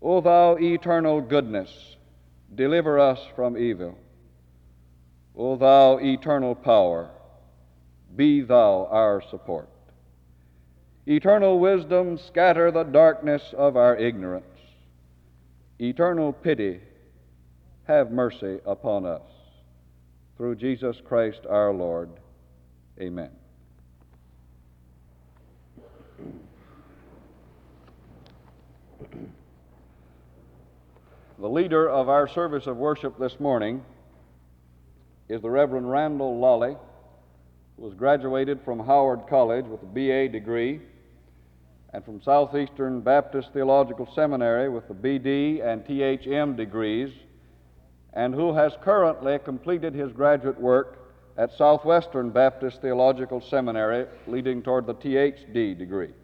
O thou eternal goodness, deliver us from evil. O thou eternal power, be thou our support. Eternal wisdom, scatter the darkness of our ignorance. Eternal pity, have mercy upon us. Through Jesus Christ our Lord. Amen. The leader of our service of worship this morning is the Reverend Randall Lolly, who was graduated from Howard College with a B.A. degree and from Southeastern Baptist Theological Seminary with the B.D. and Th.M. degrees, and who has currently completed his graduate work at Southwestern Baptist Theological Seminary, leading toward the Th.D. degree.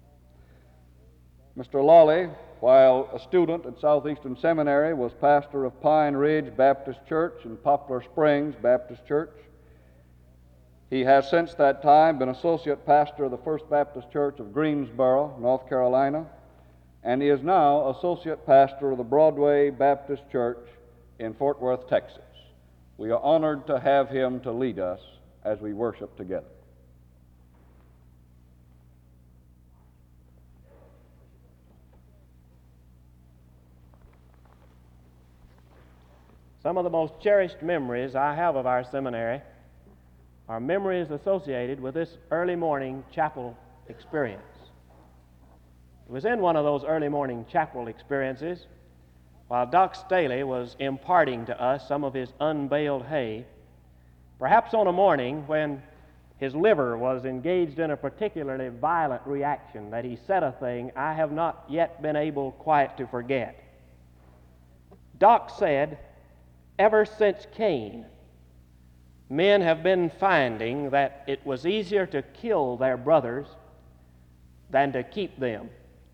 Mr. Lolly, while a student at Southeastern Seminary, was pastor of Pine Ridge Baptist Church and Poplar Springs Baptist Church. He has since that time been associate pastor of the First Baptist Church of Greensboro, North Carolina, and he is now associate pastor of the Broadway Baptist Church in Fort Worth, Texas. We are honored to have him to lead us as we worship together. Some of the most cherished memories I have of our seminary are memories associated with this early morning chapel experience. It was in one of those early morning chapel experiences, while Doc Staley was imparting to us some of his unbaled hay, perhaps on a morning when his liver was engaged in a particularly violent reaction, that he said a thing I have not yet been able quite to forget. Doc said, "Ever since Cain, men have been finding that it was easier to kill their brothers than to keep them.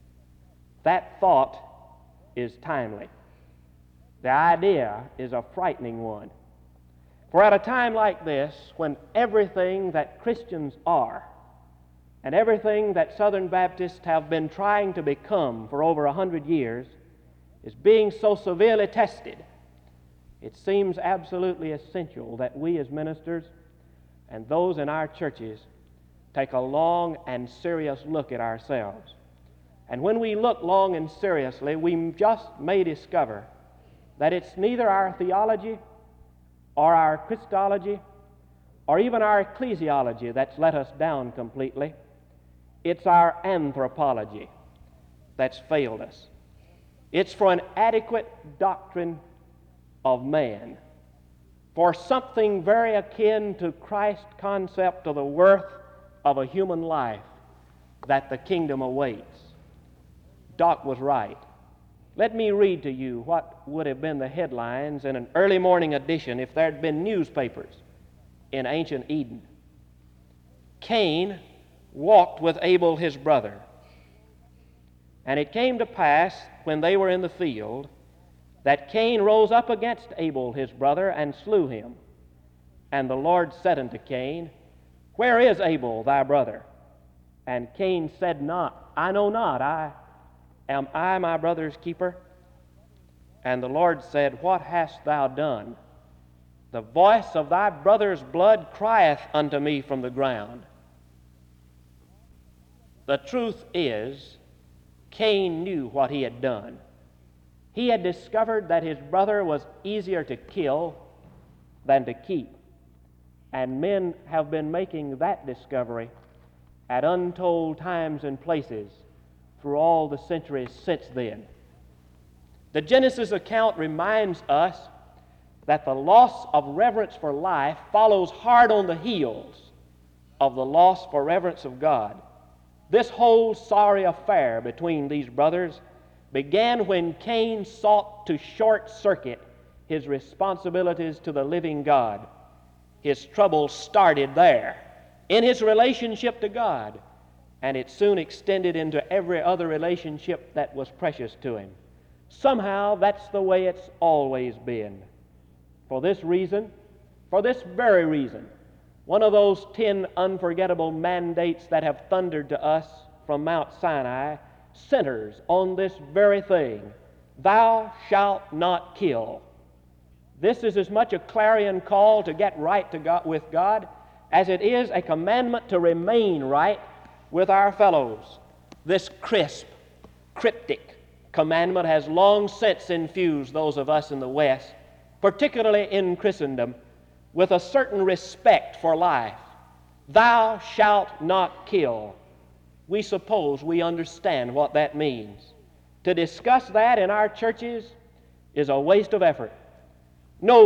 That thought is timely. The idea is a frightening one. For at a time like this, when everything that Christians are and everything that Southern Baptists have been trying to become for over 100 years is being so severely tested, it seems absolutely essential that we as ministers and those in our churches take a long and serious look at ourselves. And when we look long and seriously, we just may discover that it's neither our theology or our Christology or even our ecclesiology that's let us down completely. It's our anthropology that's failed us. It's for an adequate doctrine of man, for something very akin to Christ's concept of the worth of a human life that the kingdom awaits. Doc was right. Let me read to you what would have been the headlines in an early morning edition if there had been newspapers in ancient Eden. Cain walked with Abel his brother. And it came to pass, when they were in the field, that Cain rose up against Abel his brother and slew him. And the Lord said unto Cain, Where is Abel thy brother? And Cain said not, I know not, am I my brother's keeper? And the Lord said, What hast thou done? The voice of thy brother's blood crieth unto me from the ground. The truth is, Cain knew what he had done. He had discovered that his brother was easier to kill than to keep. And men have been making that discovery at untold times and places through all the centuries since then. The Genesis account reminds us that the loss of reverence for life follows hard on the heels of the loss for reverence of God. This whole sorry affair between these brothers began when Cain sought to short-circuit his responsibilities to the living God. His trouble started there, in his relationship to God, and it soon extended into every other relationship that was precious to him. Somehow, that's the way it's always been. For this reason, for this very reason, one of those 10 unforgettable mandates that have thundered to us from Mount Sinai centers on this very thing, Thou shalt not kill. This is as much a clarion call to get right to God, with God as it is a commandment to remain right with our fellows. This crisp, cryptic commandment has long since infused those of us in the West, particularly in Christendom, with a certain respect for life. Thou shalt not kill. We suppose we understand what that means. To discuss that in our churches is a waste of effort. No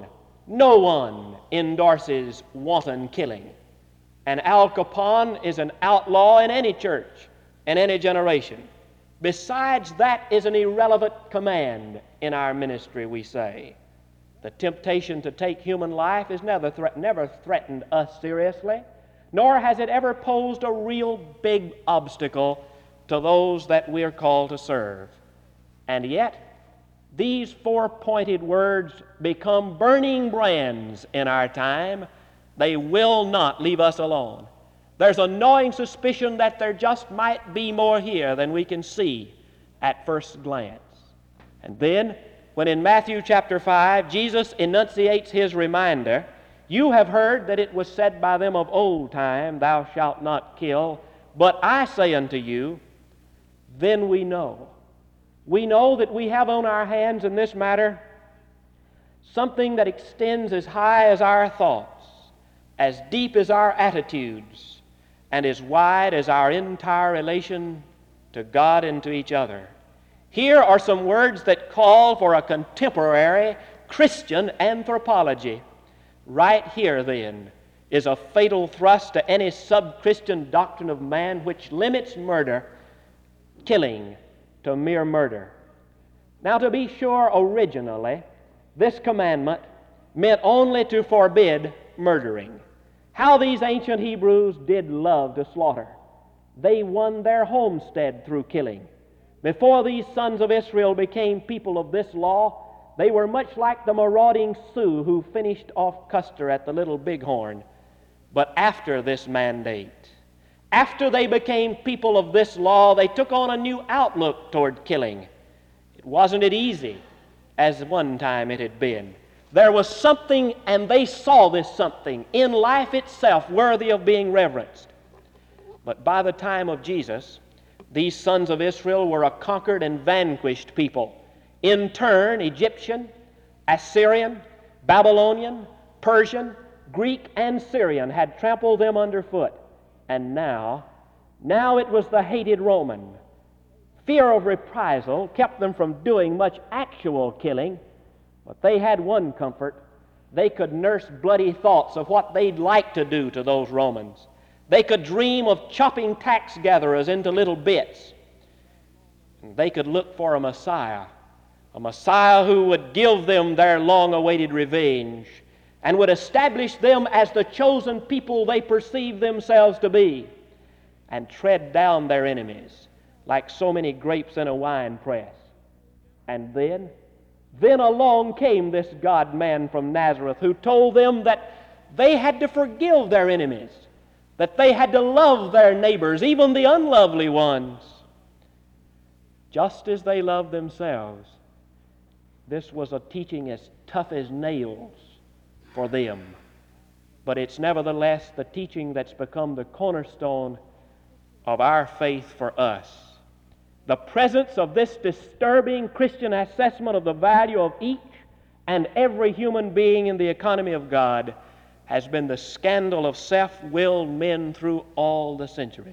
one endorses wanton killing. And Al Capone is an outlaw in any church, in any generation. Besides, that is an irrelevant command in our ministry, we say. The temptation to take human life has never threatened us seriously, nor has it ever posed a real big obstacle to those that we are called to serve. And yet, these four-pointed words become burning brands in our time. They will not leave us alone. There's a gnawing suspicion that there just might be more here than we can see at first glance. And then, when in Matthew chapter 5, Jesus enunciates his reminder, you have heard that it was said by them of old time, thou shalt not kill, but I say unto you, then we know. We know that we have on our hands in this matter something that extends as high as our thoughts, as deep as our attitudes, and as wide as our entire relation to God and to each other. Here are some words that call for a contemporary Christian anthropology. Right here, then, is a fatal thrust to any sub-Christian doctrine of man which limits murder, killing, to mere murder. Now, to be sure, originally, this commandment meant only to forbid murdering. How these ancient Hebrews did love to slaughter. They won their homestead through killing. Before these sons of Israel became people of this law, they were much like the marauding Sioux who finished off Custer at the Little Bighorn. But after this mandate, after they became people of this law, they took on a new outlook toward killing. It wasn't easy as one time it had been. There was something, and they saw this something in life itself worthy of being reverenced. But by the time of Jesus, these sons of Israel were a conquered and vanquished people. In turn, Egyptian, Assyrian, Babylonian, Persian, Greek, and Syrian had trampled them underfoot. And now it was the hated Roman. Fear of reprisal kept them from doing much actual killing, but they had one comfort. They could nurse bloody thoughts of what they'd like to do to those Romans. They could dream of chopping tax gatherers into little bits. And they could look for a Messiah who would give them their long-awaited revenge and would establish them as the chosen people they perceived themselves to be and tread down their enemies like so many grapes in a wine press. And then along came this God-man from Nazareth who told them that they had to forgive their enemies, that they had to love their neighbors, even the unlovely ones, just as they loved themselves. This was a teaching as tough as nails for them, but it's nevertheless the teaching that's become the cornerstone of our faith for us. The presence of this disturbing Christian assessment of the value of each and every human being in the economy of God has been the scandal of self-willed men through all the centuries.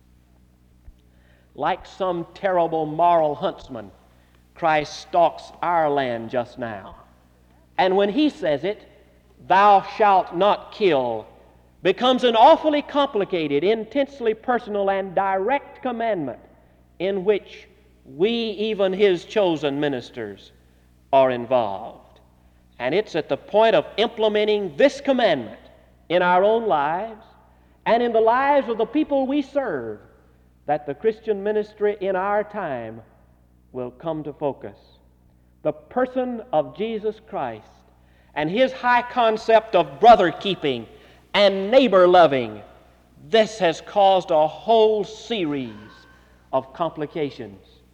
Like some terrible moral huntsman, Christ stalks our land just now. And when he says it, thou shalt not kill, becomes an awfully complicated, intensely personal, and direct commandment in which we, even his chosen ministers, are involved. And it's at the point of implementing this commandment in our own lives and in the lives of the people we serve that the Christian ministry in our time will come to focus. The person of Jesus Christ and his high concept of brother-keeping and neighbor-loving, this has caused a whole series of complications.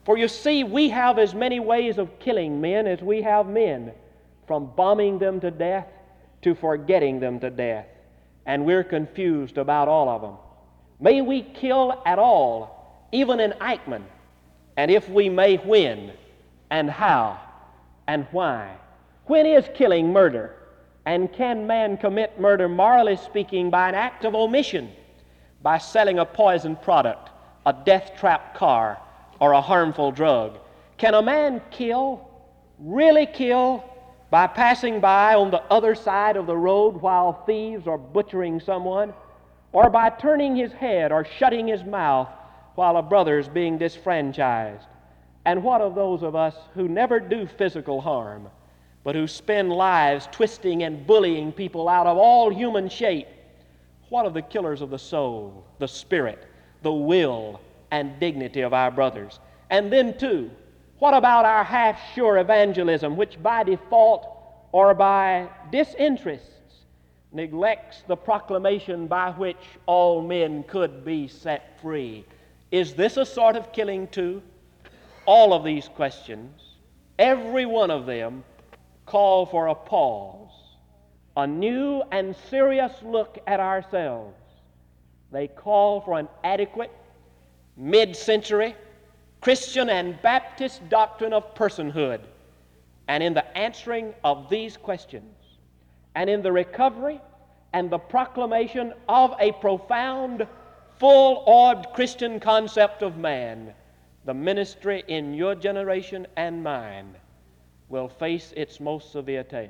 For you see, we have as many ways of killing men as we have men, from bombing them to death to forgetting them to death. And we're confused about all of them. May we kill at all, even in Eichmann, and if we may, when, and how, and why. When is killing murder? And can man commit murder, morally speaking, by an act of omission, by selling a poison product, a death-trap car, or a harmful drug? Can a man kill, really kill, by passing by on the other side of the road while thieves are butchering someone, or by turning his head or shutting his mouth while a brother is being disfranchised? And what of those of us who never do physical harm, but who spend lives twisting and bullying people out of all human shape? What of the killers of the soul, the spirit, the will, and dignity of our brothers? And then, too, what about our half-sure evangelism, which by default or by disinterests neglects the proclamation by which all men could be set free? Is this a sort of killing, too? All of these questions, every one of them, call for a pause, a new and serious look at ourselves. They call for an adequate, mid-century Christian and Baptist doctrine of personhood. And in the answering of these questions, and in the recovery and the proclamation of a profound, full-orbed Christian concept of man, the ministry in your generation and mine will face its most severe test.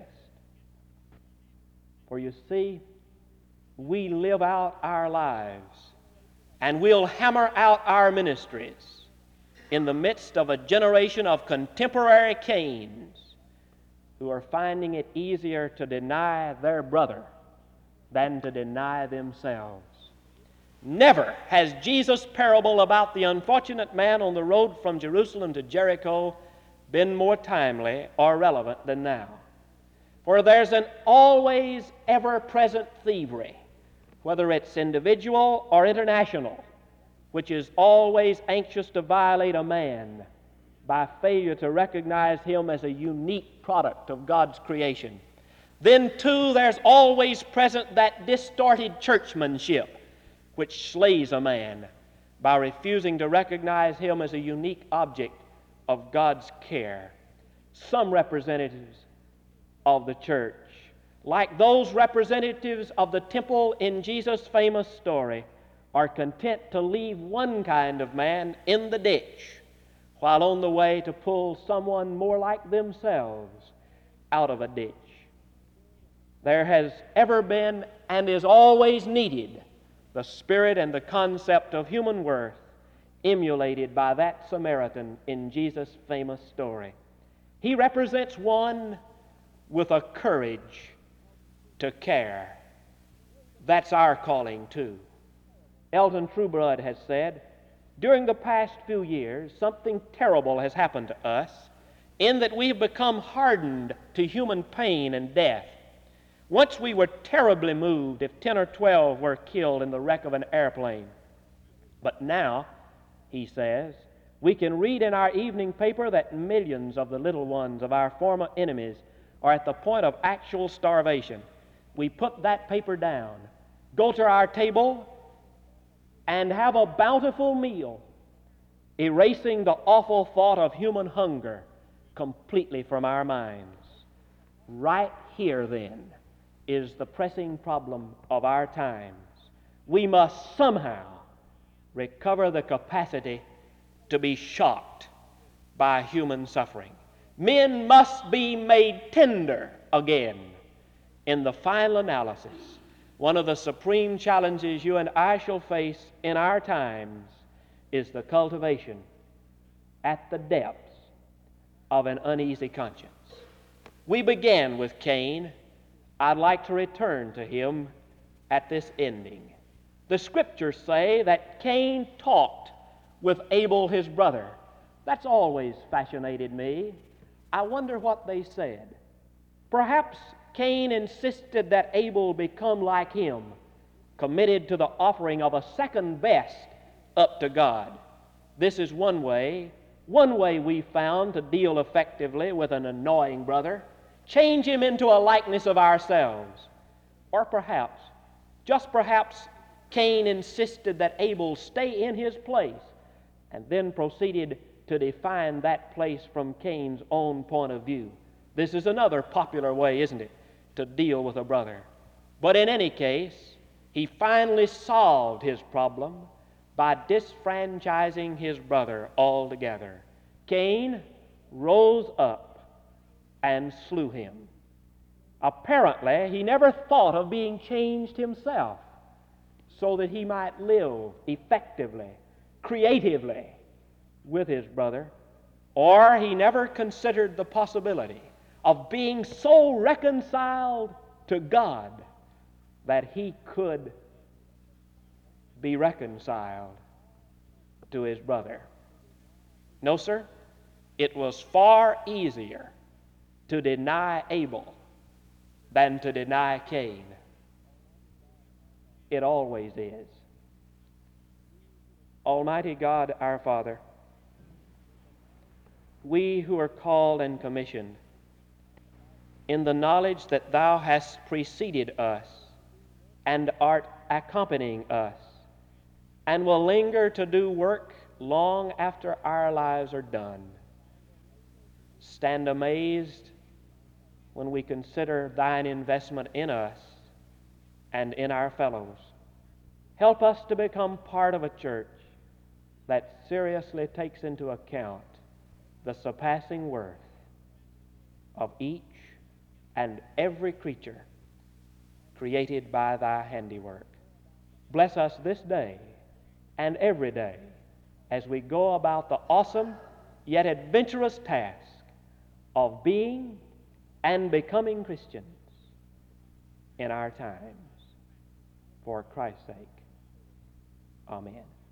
For you see, we live out our lives, and we'll hammer out our ministries in the midst of a generation of contemporary Cains who are finding it easier to deny their brother than to deny themselves. Never has Jesus' parable about the unfortunate man on the road from Jerusalem to Jericho been more timely or relevant than now. For there's an always ever-present thievery, whether it's individual or international, which is always anxious to violate a man by failure to recognize him as a unique product of God's creation. Then, too, there's always present that distorted churchmanship, which slays a man by refusing to recognize him as a unique object of God's care. Some representatives of the church, like those representatives of the temple in Jesus' famous story, are content to leave one kind of man in the ditch while on the way to pull someone more like themselves out of a ditch. There has ever been and is always needed the spirit and the concept of human worth emulated by that Samaritan in Jesus' famous story. He represents one with a courage to care. That's our calling too. Elton Trueblood has said, during the past few years, something terrible has happened to us in that we have become hardened to human pain and death. Once we were terribly moved if 10 or 12 were killed in the wreck of an airplane. But now, he says, we can read in our evening paper that millions of the little ones of our former enemies are at the point of actual starvation. We put that paper down, go to our table, and have a bountiful meal, erasing the awful thought of human hunger completely from our minds. Right here, then, is the pressing problem of our times. We must somehow recover the capacity to be shocked by human suffering. Men must be made tender again. In the final analysis, one of the supreme challenges you and I shall face in our times is the cultivation at the depths of an uneasy conscience. We began with Cain. I'd like to return to him at this ending. The scriptures say that Cain talked with Abel his brother. That's always fascinated me. I wonder what they said. Perhaps Cain insisted that Abel become like him, committed to the offering of a second best up to God. This is one way One way we found to deal effectively with an annoying brother: change him into a likeness of ourselves. Or perhaps, just perhaps, Cain insisted that Abel stay in his place and then proceeded to define that place from Cain's own point of view. This is another popular way, isn't it, to deal with a brother. But in any case, he finally solved his problem by disfranchising his brother altogether. Cain rose up and slew him. Apparently, he never thought of being changed himself so that he might live effectively, creatively with his brother, or he never considered the possibility of being so reconciled to God that he could be reconciled to his brother. No, sir, it was far easier to deny Abel than to deny Cain. It always is. Almighty God, our Father, we who are called and commissioned in the knowledge that Thou hast preceded us and art accompanying us and will linger to do work long after our lives are done, stand amazed when we consider Thine investment in us and in our fellows. Help us to become part of a church that seriously takes into account the surpassing worth of each and every creature created by Thy handiwork. Bless us this day and every day as we go about the awesome yet adventurous task of being and becoming Christians in our times. For Christ's sake. Amen.